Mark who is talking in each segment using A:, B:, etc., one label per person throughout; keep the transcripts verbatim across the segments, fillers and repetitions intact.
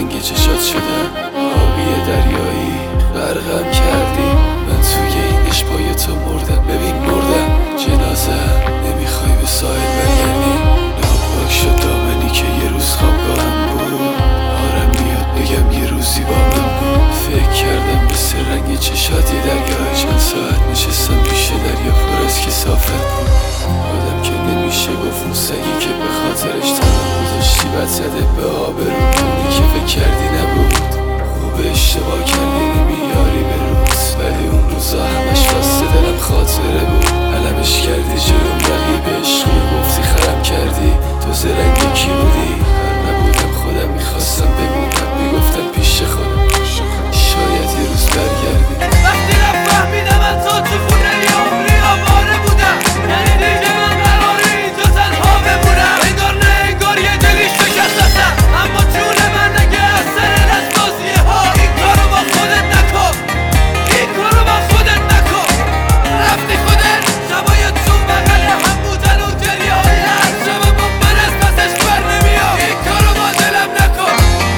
A: رنگ چشات شدم، آبی دریایی غرقم کردی. من توی این عشق پای تو مردم، ببین مردم جنازه. نمیخوای به ساحل برگردی، ناپاک شد دامنی که یه روز خوابگاهم بود. آرم میاد بگم یه روزی با من بود. فکر کردم مثل رنگ چشاتی درگاه، چند ساعت نشستم پیش دریا پر از کثافت بود. آدم که نمیشه گفت اون سگی که به خاطرش تنها گذاشتی بد زده به آبرو. اونی که فکر کردی نبود، خوب اشتباه کردی نمیاری به روز. ولی اون روزا همش واسه دلم خاطره بود. علمش کردی جلوم رقیب عشقی، گفتی خرم کردی تو زرنگ کی بودی. هر نبودم خودم میخواستم بمونم، میگفتم پیش خودم شاید یه روز برگردی.
B: وقتی رفت فهمیدم از تو تو خونه یه عمری آواره بودم. یعنی دیگه من قراره اینجا تنها بمونم. انگار نه انگار یه دلی شکست هستم، اما جون من نگه از سر دست بازیه ها. این کارو با خودت نکن، این کارو با خودت نکن. رفتی خودت شبای تو بغل هم بودن و گریه های هر شب با من از پسش بر نمیام. این کارو با دلم نکن.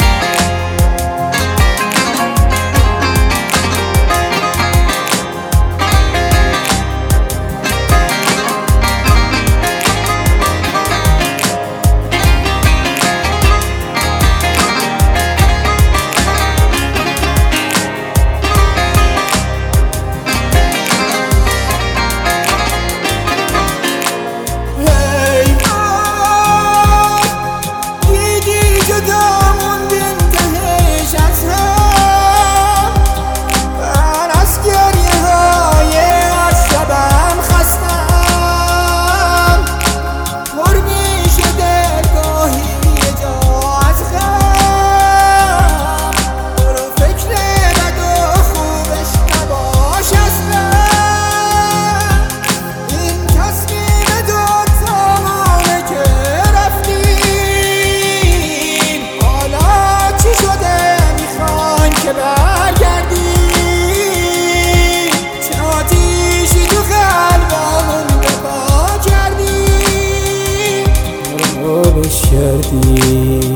C: کردی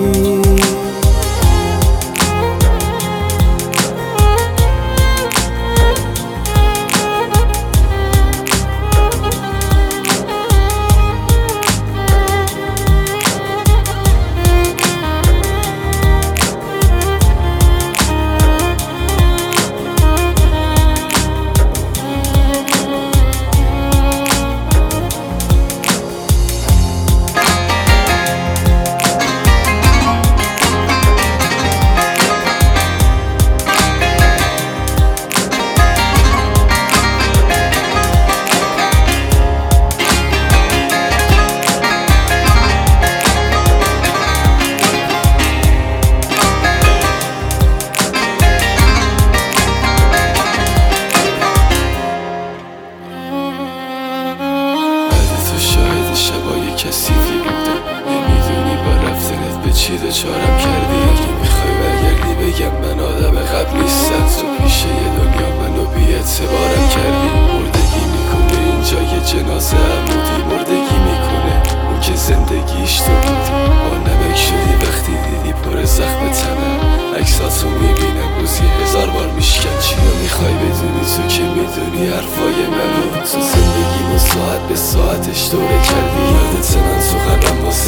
A: کثیفی بودم، نمیدونی با رفتنت به چی دچارم کردی. اگه میخوای برگردی بگم من آدم قبل نیستم. تو پیش یه دنیا منو بی اعتبارم کردی. مردگی میکنه اینجا یه جنازه عمودی، مردگی میکنه اون که زندگیش تو بودی. با نمک شدی وقتی دیدی پر زخم تنم. عکساتو میبینم روزی هزار بار میشکن. چیا میخوای بدونی تو که میدونی حرفای منو. تو زندگیمو ساعت به ساعتش دوره کردی. یادت من تو قلبم